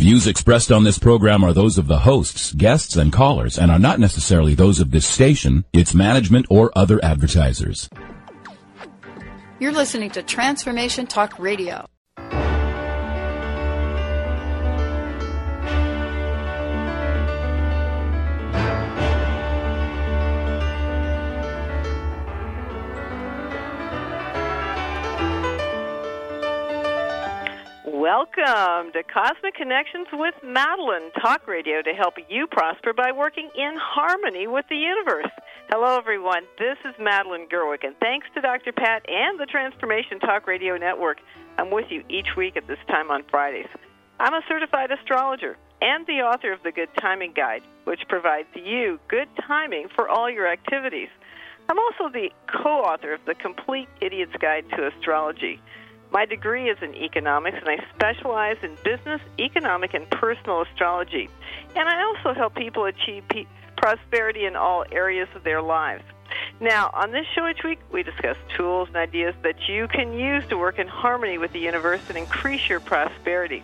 views expressed on this program are those of the hosts, guests, and callers, and are not necessarily those of this station, its management, or other advertisers. You're listening to Transformation Talk Radio. Welcome to Cosmic Connections with Madeline, talk radio to help you prosper by working in harmony with the universe. Hello, everyone. This is Madeline Gerwick, and thanks to Dr. Pat and the Transformation Talk Radio Network, I'm with you each week at this time on Fridays. I'm a certified astrologer and the author of the Good Timing Guide, which provides you good timing for all your activities. I'm also the co-author of the Complete Idiot's Guide to Astrology. My degree is in economics, and I specialize in business, economic, and personal astrology. And I also help people achieve prosperity in all areas of their lives. Now, on this show each week, we discuss tools and ideas that you can use to work in harmony with the universe and increase your prosperity.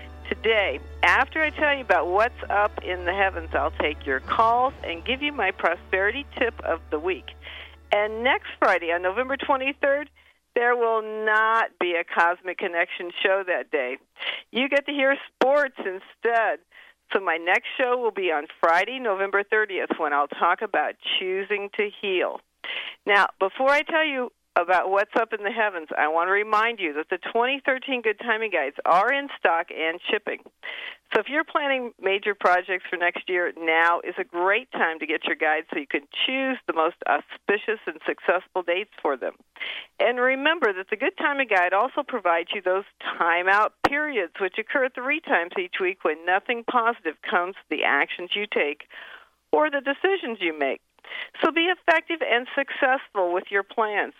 Today, after I tell you about what's up in the heavens, I'll take your calls and give you my prosperity tip of the week. And next Friday, on November 23rd, there will not be a Cosmic Connection show that day. You get to hear sports instead. So my next show will be on Friday, November 30th, when I'll talk about choosing to heal. Now, before I tell you about what's up in the heavens, I want to remind you that the 2013 Good Timing Guides are in stock and shipping. So if you're planning major projects for next year, now is a great time to get your guides so you can choose the most auspicious and successful dates for them. And remember that the Good Timing Guide also provides you those timeout periods, which occur 3 times each week when nothing positive comes to the actions you take or the decisions you make. So be effective and successful with your plans.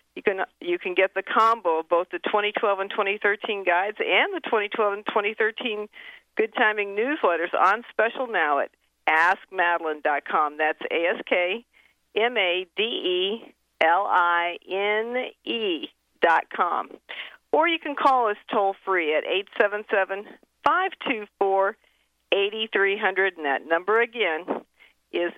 You can get the combo of both the 2012 and 2013 guides and the 2012 and 2013 Good Timing newsletters on special now at AskMadeline.com. That's AskMadeline.com. Or you can call us toll-free at 877-524-8300, and that number again is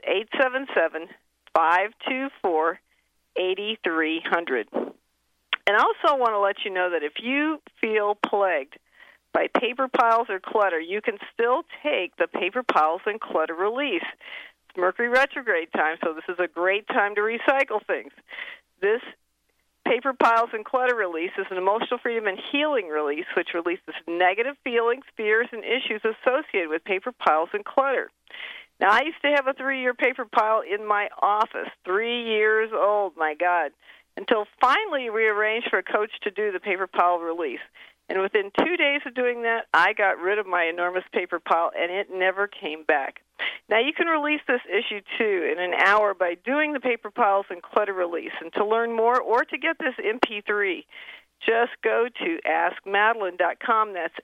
877-524-8300. And I also want to let you know that if you feel plagued by paper piles or clutter, you can still take the Paper Piles and Clutter Release. It's Mercury retrograde time, so this is a great time to recycle things. This Paper Piles and Clutter Release is an emotional freedom and healing release, which releases negative feelings, fears, and issues associated with paper piles and clutter. Now, I used to have a 3-year paper pile in my office, 3 years old, my God, until finally we arranged for a coach to do the paper pile release. And within 2 days of doing that, I got rid of my enormous paper pile, and it never came back. Now, you can release this issue, too, in an hour by doing the Paper Piles and Clutter Release. And to learn more or to get this MP3, just go to AskMadeline.com. That's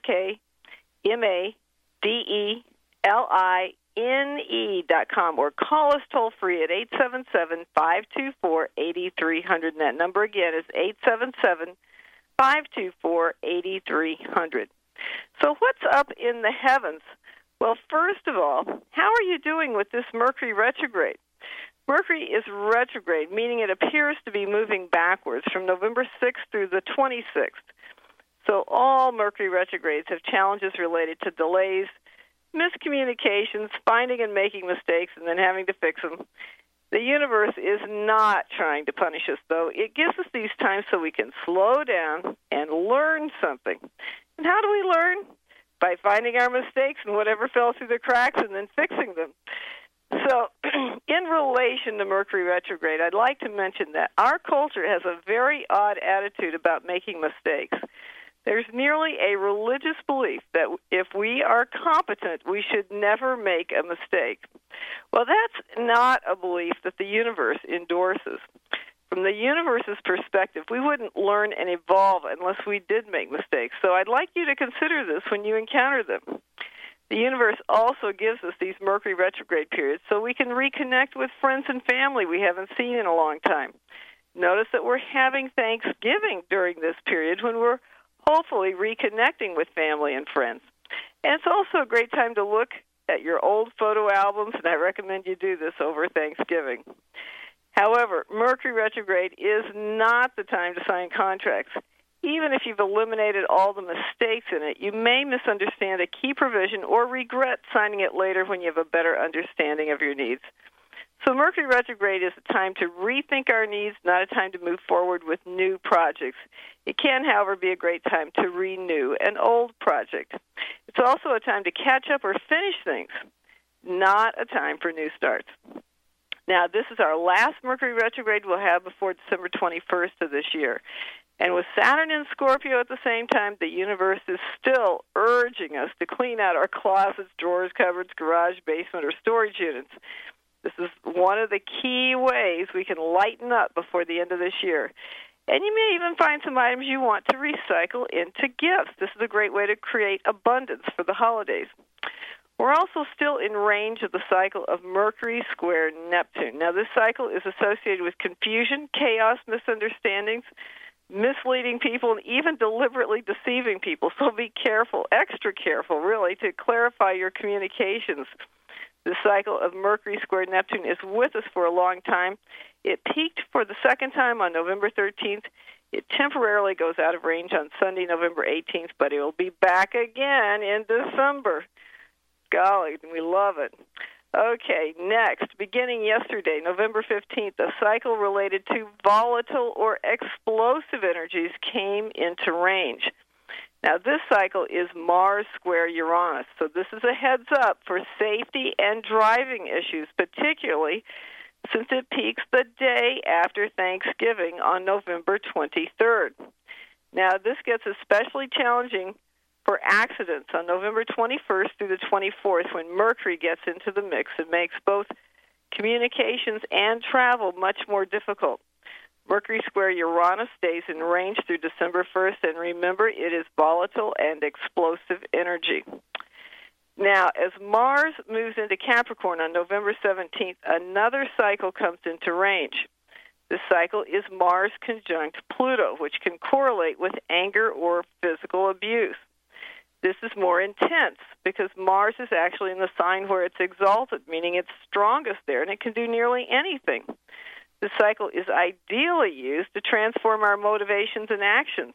AskMadeline.com, or call us toll-free at 877-524-8300. And that number again is 877-524-8300. So what's up in the heavens? Well, first of all, how are you doing with this Mercury retrograde? Mercury is retrograde, meaning it appears to be moving backwards from November 6th through the 26th. So all Mercury retrogrades have challenges related to delays, miscommunications, finding and making mistakes, and then having to fix them. The universe is not trying to punish us, though. It gives us these times so we can slow down and learn something. And how do we learn? By finding our mistakes and whatever fell through the cracks and then fixing them. So in relation to Mercury retrograde, I'd like to mention that our culture has a very odd attitude about making mistakes. There's nearly a religious belief that if we are competent, we should never make a mistake. Well, that's not a belief that the universe endorses. From the universe's perspective, we wouldn't learn and evolve unless we did make mistakes. So I'd like you to consider this when you encounter them. The universe also gives us these Mercury retrograde periods so we can reconnect with friends and family we haven't seen in a long time. Notice that we're having Thanksgiving during this period when we're hopefully reconnecting with family and friends. And it's also a great time to look at your old photo albums, and I recommend you do this over Thanksgiving. However, Mercury retrograde is not the time to sign contracts. Even if you've eliminated all the mistakes in it, you may misunderstand a key provision or regret signing it later when you have a better understanding of your needs. So Mercury retrograde is a time to rethink our needs, not a time to move forward with new projects. It can, however, be a great time to renew an old project. It's also a time to catch up or finish things, not a time for new starts. Now, this is our last Mercury retrograde we'll have before December 21st of this year. And with Saturn in Scorpio at the same time, the universe is still urging us to clean out our closets, drawers, cupboards, garage, basement, or storage units. This is one of the key ways we can lighten up before the end of this year. And you may even find some items you want to recycle into gifts. This is a great way to create abundance for the holidays. We're also still in range of the cycle of Mercury square Neptune. Now, this cycle is associated with confusion, chaos, misunderstandings, misleading people, and even deliberately deceiving people. So be careful, extra careful, really, to clarify your communications. The cycle of Mercury square Neptune is with us for a long time. It peaked for the second time on November 13th. It temporarily goes out of range on Sunday, November 18th, but it will be back again in December. Golly, we love it. Okay, next, beginning yesterday, November 15th, a cycle related to volatile or explosive energies came into range. Now, this cycle is Mars square Uranus, so this is a heads up for safety and driving issues, particularly since it peaks the day after Thanksgiving on November 23rd. Now, this gets especially challenging for accidents on November 21st through the 24th when Mercury gets into the mix. It makes both communications and travel much more difficult. Mercury square Uranus stays in range through December 1st, and remember, it is volatile and explosive energy. Now, as Mars moves into Capricorn on November 17th, another cycle comes into range. This cycle is Mars conjunct Pluto, which can correlate with anger or physical abuse. This is more intense because Mars is actually in the sign where it's exalted, meaning it's strongest there, and it can do nearly anything. This cycle is ideally used to transform our motivations and actions.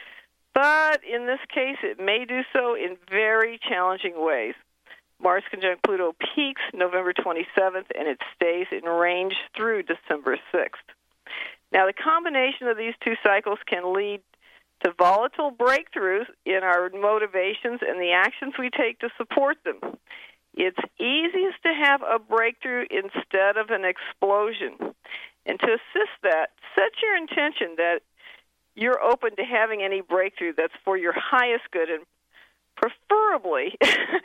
But in this case, it may do so in very challenging ways. Mars conjunct Pluto peaks November 27th, and it stays in range through December 6th. Now, the combination of these two cycles can lead to volatile breakthroughs in our motivations and the actions we take to support them. It's easiest to have a breakthrough instead of an explosion. And to assist that, set your intention that you're open to having any breakthrough that's for your highest good and preferably,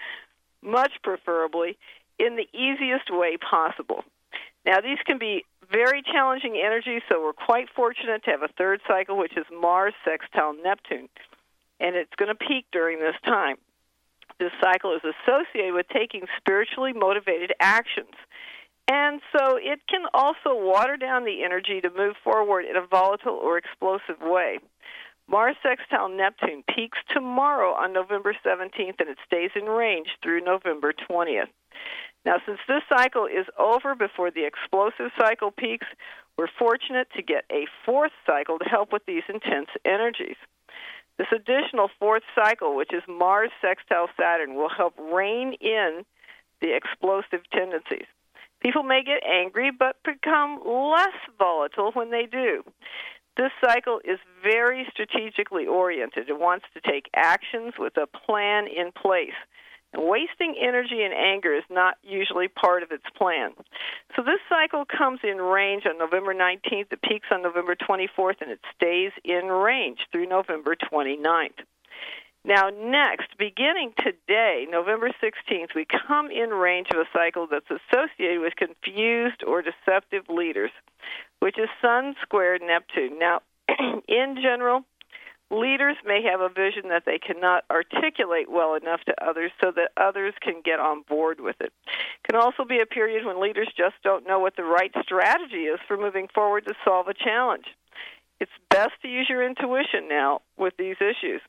much preferably, in the easiest way possible. Now, these can be very challenging energies, so we're quite fortunate to have a third cycle, which is Mars sextile Neptune, and it's going to peak during this time. This cycle is associated with taking spiritually motivated actions, and so it can also water down the energy to move forward in a volatile or explosive way. Mars sextile Neptune peaks tomorrow on November 17th, and it stays in range through November 20th. Now, since this cycle is over before the explosive cycle peaks, we're fortunate to get a fourth cycle to help with these intense energies. This additional fourth cycle, which is Mars sextile Saturn, will help rein in the explosive tendencies. People may get angry but become less volatile when they do. This cycle is very strategically oriented. It wants to take actions with a plan in place. And wasting energy and anger is not usually part of its plan. So this cycle comes in range on November 19th. It peaks on November 24th, and it stays in range through November 29th. Now, next, beginning today, November 16th, we come in range of a cycle that's associated with confused or deceptive leaders, which is Sun squared Neptune. Now, in general, leaders may have a vision that they cannot articulate well enough to others so that others can get on board with it. It can also be a period when leaders just don't know what the right strategy is for moving forward to solve a challenge. It's best to use your intuition now with these issues.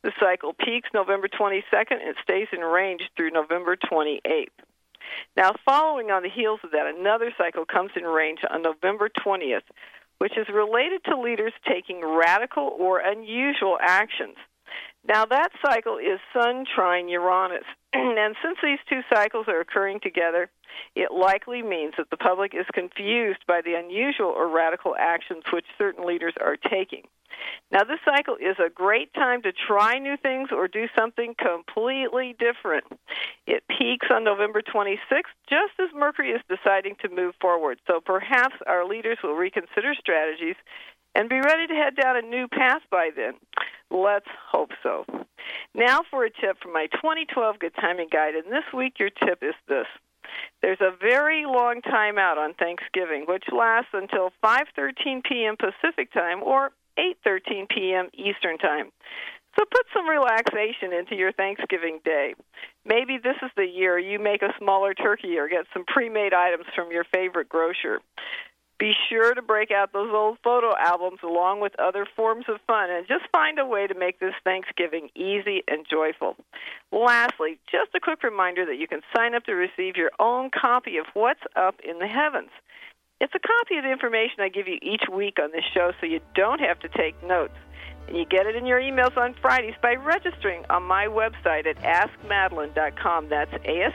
The cycle peaks November 22nd and it stays in range through November 28th. Now, following on the heels of that, another cycle comes in range on November 20th, which is related to leaders taking radical or unusual actions. Now, that cycle is Sun trine Uranus. And since these two cycles are occurring together, it likely means that the public is confused by the unusual or radical actions which certain leaders are taking. Now, this cycle is a great time to try new things or do something completely different. It peaks on November 26th, just as Mercury is deciding to move forward. So perhaps our leaders will reconsider strategies and be ready to head down a new path by then. Let's hope so. Now for a tip from my 2012 Good Timing Guide, and this week your tip is this. There's a very long time out on Thanksgiving, which lasts until 5:13 p.m. Pacific Time or 8:13 p.m. Eastern Time. So put some relaxation into your Thanksgiving day. Maybe this is the year you make a smaller turkey or get some pre-made items from your favorite grocer. Be sure to break out those old photo albums along with other forms of fun and just find a way to make this Thanksgiving easy and joyful. Lastly, just a quick reminder that you can sign up to receive your own copy of What's Up in the Heavens. It's a copy of the information I give you each week on this show so you don't have to take notes. And you get it in your emails on Fridays by registering on my website at AskMadeline.com. That's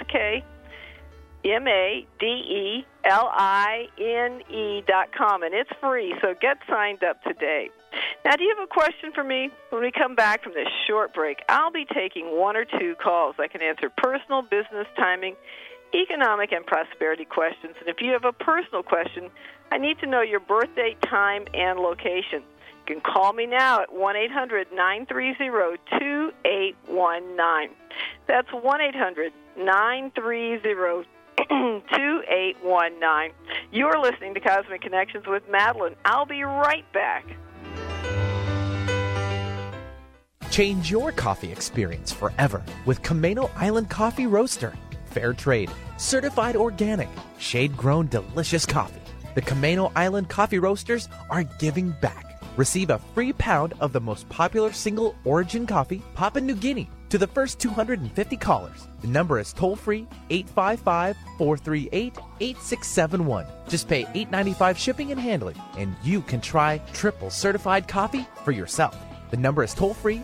AskMadeline.com, and it's free, so get signed up today. Now, do you have a question for me? When we come back from this short break, I'll be taking one or two calls. I can answer personal, business, timing, economic, and prosperity questions. And if you have a personal question, I need to know your birth date, time, and location. You can call me now at 1-800-930-2819. That's 1-800-930-2819. You're listening to Cosmic Connections with Madeline. I'll be right back. Change your coffee experience forever with Camano Island Coffee Roaster. Fair trade, certified organic, shade-grown delicious coffee. The Camano Island Coffee Roasters are giving back. Receive a free pound of the most popular single origin coffee, Papua New Guinea, to the first 250 callers. The number is toll-free, 855-438-8671. Just pay $8.95 shipping and handling, and you can try triple certified coffee for yourself. The number is toll-free,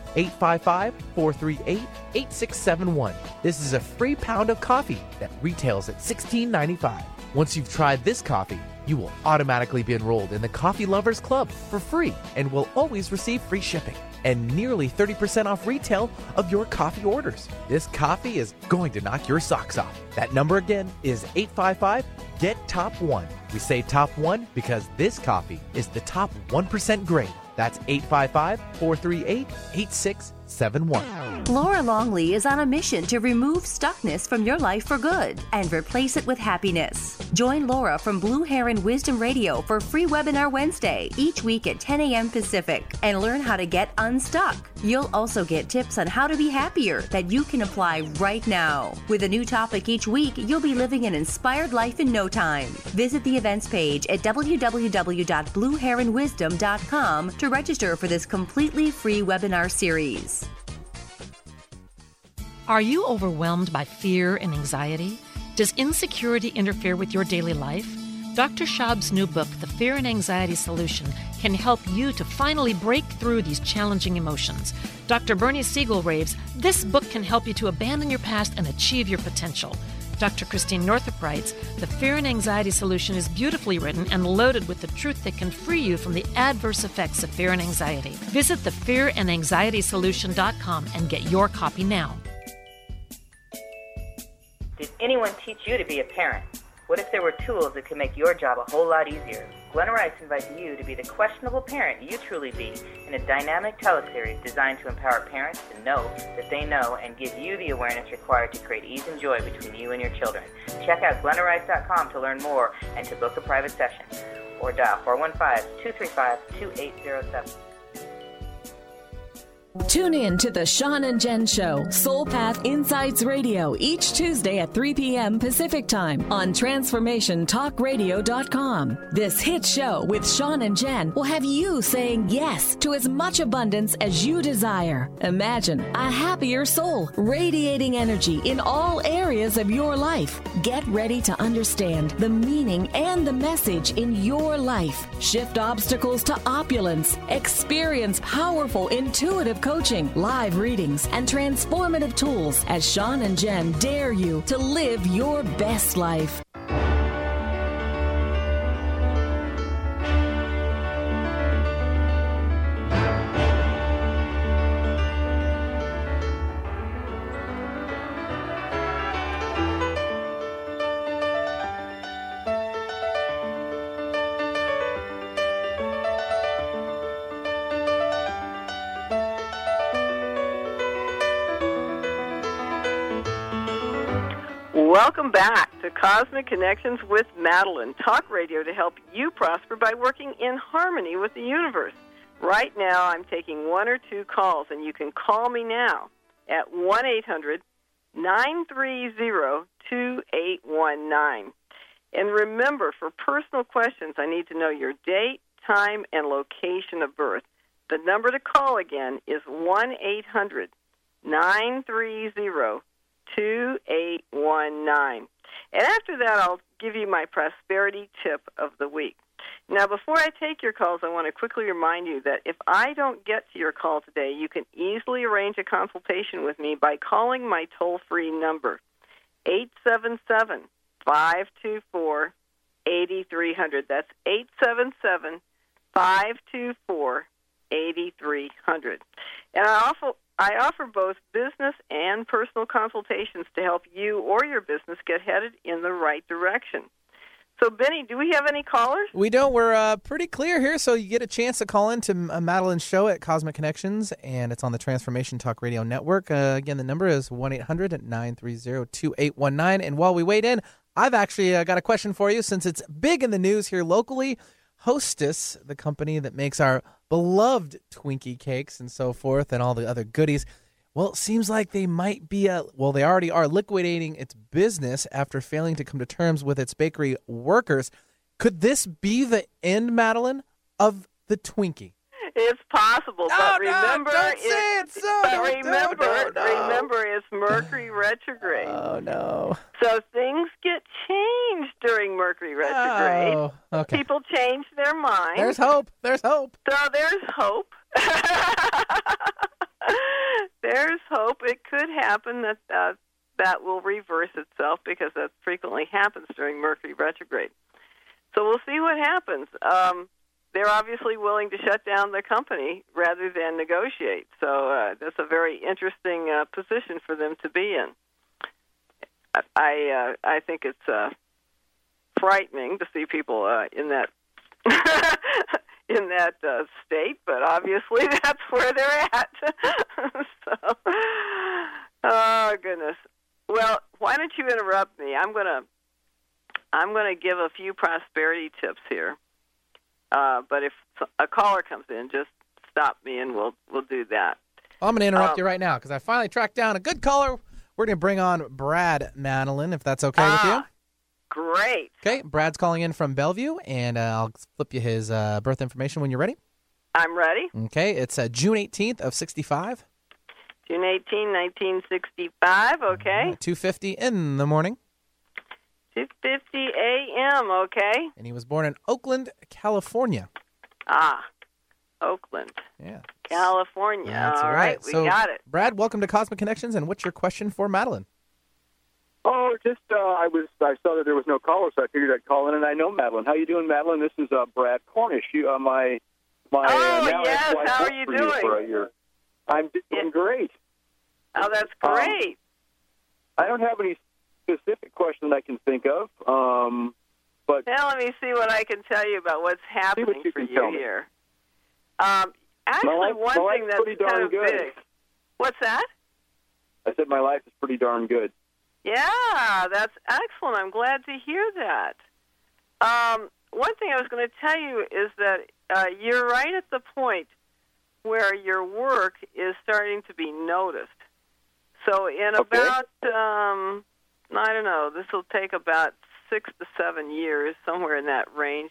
855-438-8671. This is a free pound of coffee that retails at $16.95. Once you've tried this coffee, you will automatically be enrolled in the Coffee Lovers Club for free and will always receive free shipping and nearly 30% off retail of your coffee orders. This coffee is going to knock your socks off. That number again is 855-GET-TOP1. We say top one because this coffee is the top 1% grade. That's 855-438-8671. Laura Longley is on a mission to remove stuckness from your life for good and replace it with happiness. Join Laura from Blue Heron Wisdom Radio for free webinar Wednesday each week at 10 a.m. Pacific and learn how to get unstuck. You'll also get tips on how to be happier that you can apply right now. With a new topic each week, you'll be living an inspired life in no time. Visit the events page at www.blueheronwisdom.com to register for this completely free webinar series. Are you overwhelmed by fear and anxiety? Does insecurity interfere with your daily life? Dr. Schaub's new book, The Fear and Anxiety Solution, can help you to finally break through these challenging emotions. Dr. Bernie Siegel raves, this book can help you to abandon your past and achieve your potential. Dr. Christine Northrup writes, The Fear and Anxiety Solution is beautifully written and loaded with the truth that can free you from the adverse effects of fear and anxiety. Visit thefearandanxietysolution.com and get your copy now. Did anyone teach you to be a parent? What if there were tools that could make your job a whole lot easier? Glenna Rice invites you to be the questionable parent you truly be in a dynamic teleseries designed to empower parents to know that they know and give you the awareness required to create ease and joy between you and your children. Check out GlennaRice.com to learn more and to book a private session. Or dial 415-235-2807. Tune in to the Sean and Jen Show, Soul Path Insights Radio, each Tuesday at 3 p.m. Pacific Time on TransformationTalkRadio.com. This hit show with Sean and Jen will have you saying yes to as much abundance as you desire. Imagine a happier soul, radiating energy in all areas of your life. Get ready to understand the meaning and the message in your life. Shift obstacles to opulence. Experience powerful, intuitive coaching, live readings, and transformative tools as Sean and Jen dare you to live your best life. Welcome back to Cosmic Connections with Madeline, talk radio to help you prosper by working in harmony with the universe. Right now, I'm taking one or two calls, and you can call me now at 1-800-930-2819. And remember, for personal questions, I need to know your date, time, and location of birth. The number to call again is 1-800-930-2819. And after that, I'll give you my prosperity tip of the week. Now, before I take your calls, I want to quickly remind you that if I don't get to your call today, you can easily arrange a consultation with me by calling my toll-free number, 877-524-8300. That's 877-524-8300. And I offer both business and personal consultations to help you or your business get headed in the right direction. So, Benny, do we have any callers? We don't. We're pretty clear here, so you get a chance to call in to Madeline's show at Cosmic Connections, and it's on the Transformation Talk Radio Network. Again, the number is 1-800-930-2819. And while we wait in, I've actually got a question for you, since it's big in the news here locally. Hostess, the company that makes our beloved Twinkie cakes and so forth and all the other goodies, well, it seems like they might be, they already are liquidating its business after failing to come to terms with its bakery workers. Could this be the end, Madeline, of the Twinkie? It's possible, but remember, don't say it so. Remember, it's Mercury retrograde. Oh no! So things get changed during Mercury retrograde. Oh, okay. People change their minds. There's hope. There's hope. So there's hope. There's hope. It could happen that that will reverse itself, because that frequently happens during Mercury retrograde. So we'll see what happens. They're obviously willing to shut down the company rather than negotiate. So that's a very interesting position for them to be in. I think it's frightening to see people in that in that state, but obviously that's where they're at. So, oh goodness. Well, why don't you interrupt me? I'm gonna give a few prosperity tips here. But if a caller comes in, just stop me and we'll do that. I'm going to interrupt you right now, because I finally tracked down a good caller. We're going to bring on Brad, Madeline, if that's okay with you. Great. Okay, Brad's calling in from Bellevue, and I'll flip you his birth information when you're ready. I'm ready. Okay, it's June 18th of 65. June 18, 1965, okay. 2:50 in the morning. 2:50 a.m., okay. And he was born in Oakland, California. Oakland. Yeah. California. That's all right. We got it. Brad, welcome to Cosmic Connections, and what's your question for Madeline? Oh, just I saw that there was no caller, so I figured I'd call in, and I know Madeline. How you doing, Madeline? This is Brad Cornish. My yes. How are you doing? For a year. I'm doing great. Oh, that's great. I don't have any specific question I can think of, but now let me see what I can tell you about what's happening for you here. Actually, one thing that's kind of good. big. What's that? I said my life is pretty darn good. Yeah, that's excellent. I'm glad to hear that. One thing I was going to tell you is that you're right at the point where your work is starting to be noticed. So in about, I don't know, this will take about 6 to 7 years, somewhere in that range,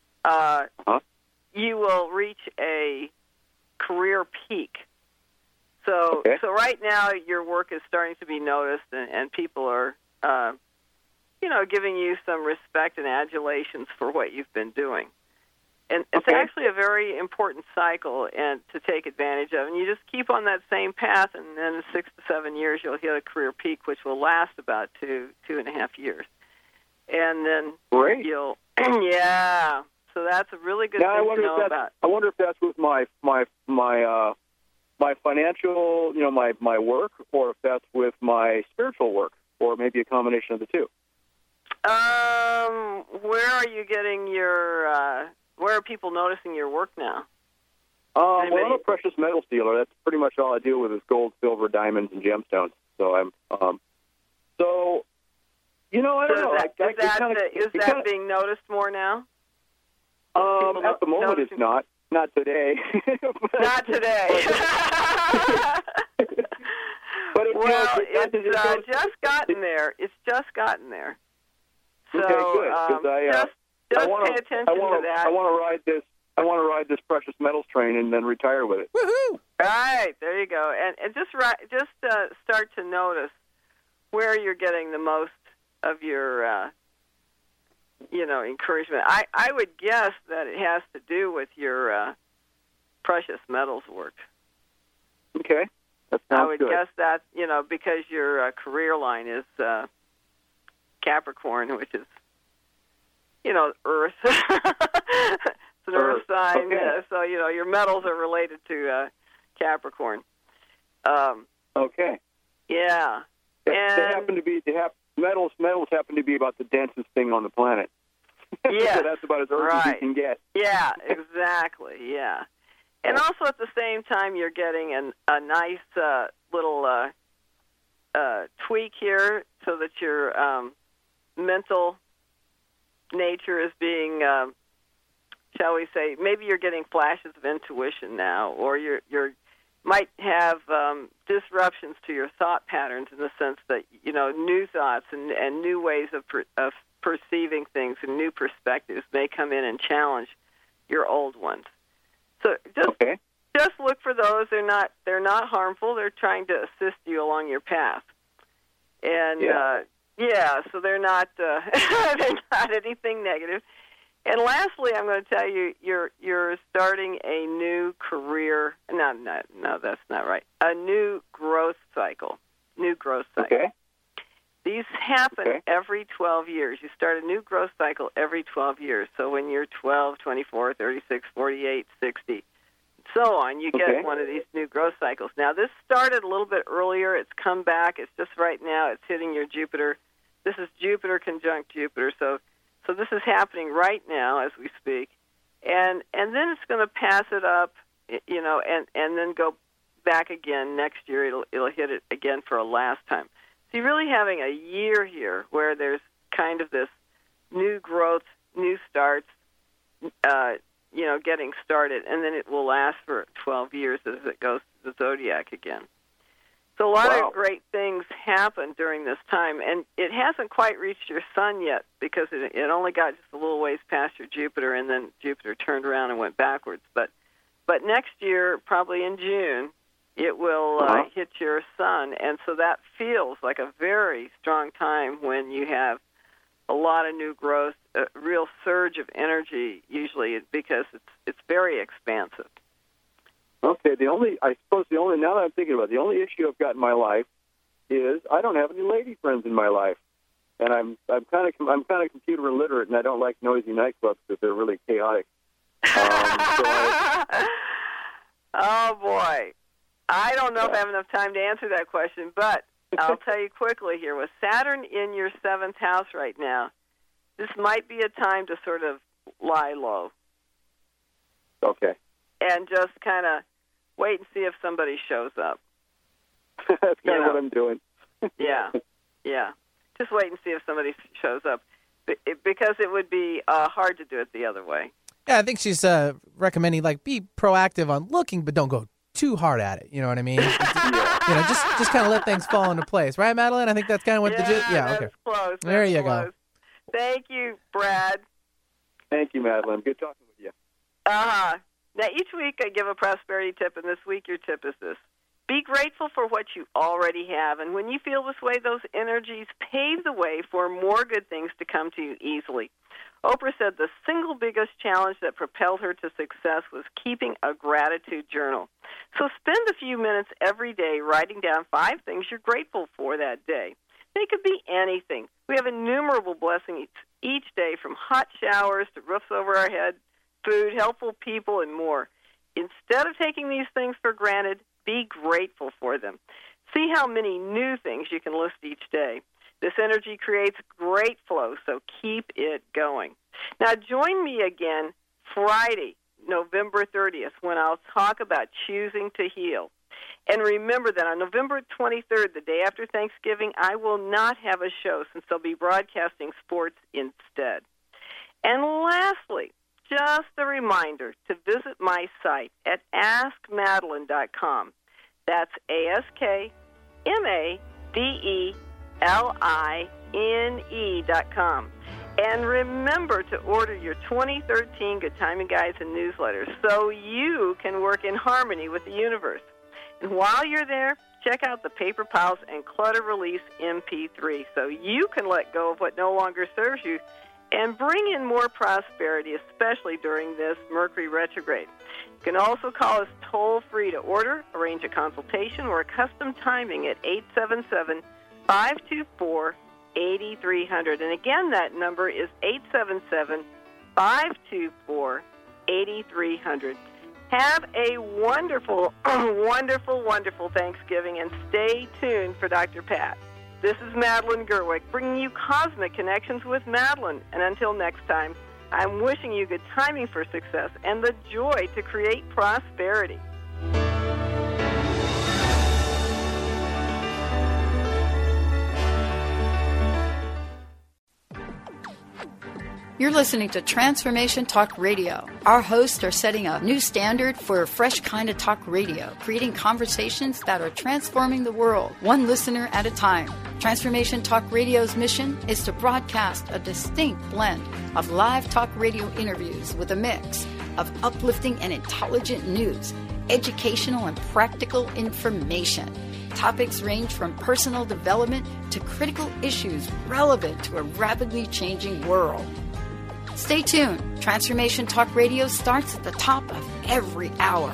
you will reach a career peak. So right now your work is starting to be noticed, and people are, giving you some respect and adulations for what you've been doing. And it's actually a very important cycle and to take advantage of. And you just keep on that same path, and then in 6 to 7 years you'll hit a career peak, which will last about 2.5 years. And then you'll, so that's a really good thing to know about. I wonder if that's with my financial, my work, or if that's with my spiritual work, or maybe a combination of the two. Where are you getting your? Where are people noticing your work now? Well, I'm a precious metals dealer. That's pretty much all I deal with is gold, silver, diamonds, and gemstones. So I'm, I don't know. Is that being noticed more now? At the moment, it's not. Not today. Not today. But it's just gotten there. It's just gotten there. So, okay, good. Just pay attention to that. I want to ride this precious metals train and then retire with it. Woohoo! Right, there you go. And just start to notice where you're getting the most of your encouragement. I would guess that it has to do with your precious metals work. Okay, that sounds I would guess that because your career line is Capricorn, which is Earth. It's an Earth sign, so your metals are related to Capricorn. Okay. Yeah. Metals happen to be about the densest thing on the planet. Yeah. So that's about as earthy as you can get. Yeah, exactly. Yeah. And also at the same time, you're getting a nice little tweak here, so that your mental nature is being, shall we say, maybe you're getting flashes of intuition now, or you're might have disruptions to your thought patterns in the sense that new thoughts and new ways of perceiving things and new perspectives may come in and challenge your old ones. So just look for those. They're not harmful. They're trying to assist you along your path. And so they're not they're not anything negative. And lastly, I'm going to tell you, you're starting a new career. No, that's not right. A new growth cycle. Okay. These happen every 12 years. You start a new growth cycle every 12 years. So when you're 12, 24, 36, 48, 60, and so on, you get one of these new growth cycles. Now, this started a little bit earlier. It's come back. It's just right now. It's hitting your Jupiter. This is Jupiter conjunct Jupiter. So this is happening right now as we speak. And then it's going to pass it up, and then go back again next year. It'll hit it again for a last time. So you're really having a year here where there's kind of this new growth, new starts, getting started, and then it will last for 12 years as it goes to the zodiac again. So a lot of great things happen during this time, and it hasn't quite reached your sun yet because it only got just a little ways past your Jupiter, and then Jupiter turned around and went backwards. But next year, probably in June, it will hit your sun, and so that feels like a very strong time when you have a lot of new growth, a real surge of energy, usually because it's very expansive. Okay, now that I'm thinking about it, the only issue I've got in my life is I don't have any lady friends in my life, and I'm kind of computer illiterate, and I don't like noisy nightclubs because they're really chaotic. Oh boy, I don't know if I have enough time to answer that question, but I'll tell you quickly here. With Saturn in your 7th house right now, this might be a time to sort of lie low. Okay. And just kind of wait and see if somebody shows up. That's kind of what I'm doing. Yeah. Just wait and see if somebody shows up, because it would be hard to do it the other way. Yeah, I think she's recommending, like, be proactive on looking, but don't go too hard at it. You know what I mean? Just kind of let things fall into place. Right, Madeline? I think that's kind of what that's okay. Close. There you close. go. Thank you, Brad. Thank you, Madeline. Good talking with you. Now, each week I give a prosperity tip, and this week your tip is this. Be grateful for what you already have, and when you feel this way, those energies pave the way for more good things to come to you easily. Oprah said the single biggest challenge that propelled her to success was keeping a gratitude journal. So spend a few minutes every day writing down 5 things you're grateful for that day. They could be anything. We have innumerable blessings each day, from hot showers to roofs over our head, food, helpful people, and more. Instead of taking these things for granted, be grateful for them. See how many new things you can list each day. This energy creates great flow, so keep it going. Now, join me again Friday, November 30th, when I'll talk about choosing to heal. And remember that on November 23rd, the day after Thanksgiving, I will not have a show since I'll be broadcasting sports instead. And lastly, just a reminder to visit my site at AskMadeline.com. That's AskMadeline.com. And remember to order your 2013 Good Timing Guides and newsletters so you can work in harmony with the universe. And while you're there, check out the Paper Pals and Clutter Release MP3 so you can let go of what no longer serves you and bring in more prosperity, especially during this Mercury retrograde. You can also call us toll-free to order, arrange a consultation, or a custom timing at 877-524-8300. And again, that number is 877-524-8300. Have a wonderful, wonderful, wonderful Thanksgiving, and stay tuned for Dr. Pat. This is Madeline Gerwick, bringing you Cosmic Connections with Madeline. And until next time, I'm wishing you good timing for success and the joy to create prosperity. You're listening to Transformation Talk Radio. Our hosts are setting a new standard for a fresh kind of talk radio, creating conversations that are transforming the world, one listener at a time. Transformation Talk Radio's mission is to broadcast a distinct blend of live talk radio interviews with a mix of uplifting and intelligent news, educational and practical information. Topics range from personal development to critical issues relevant to a rapidly changing world. Stay tuned. Transformation Talk Radio starts at the top of every hour.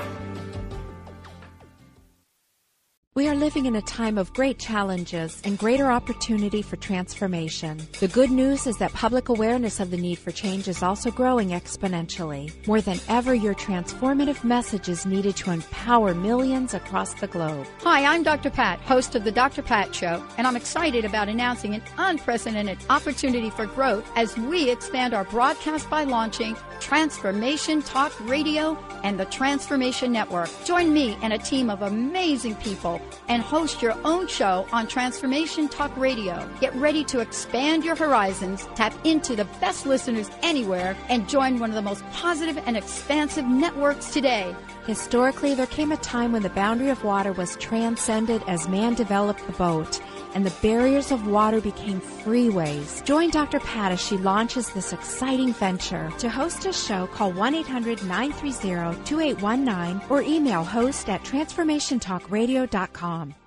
We are living in a time of great challenges and greater opportunity for transformation. The good news is that public awareness of the need for change is also growing exponentially. More than ever, your transformative message is needed to empower millions across the globe. Hi, I'm Dr. Pat, host of The Dr. Pat Show, and I'm excited about announcing an unprecedented opportunity for growth as we expand our broadcast by launching Transformation Talk Radio and the Transformation Network. Join me and a team of amazing people and host your own show on Transformation Talk Radio. Get ready to expand your horizons, tap into the best listeners anywhere, and join one of the most positive and expansive networks today. Historically, there came a time when the boundary of water was transcended as man developed the boat, and the barriers of water became freeways. Join Dr. Pat as she launches this exciting venture. To host a show, call 1-800-930-2819 or email host@transformationtalkradio.com.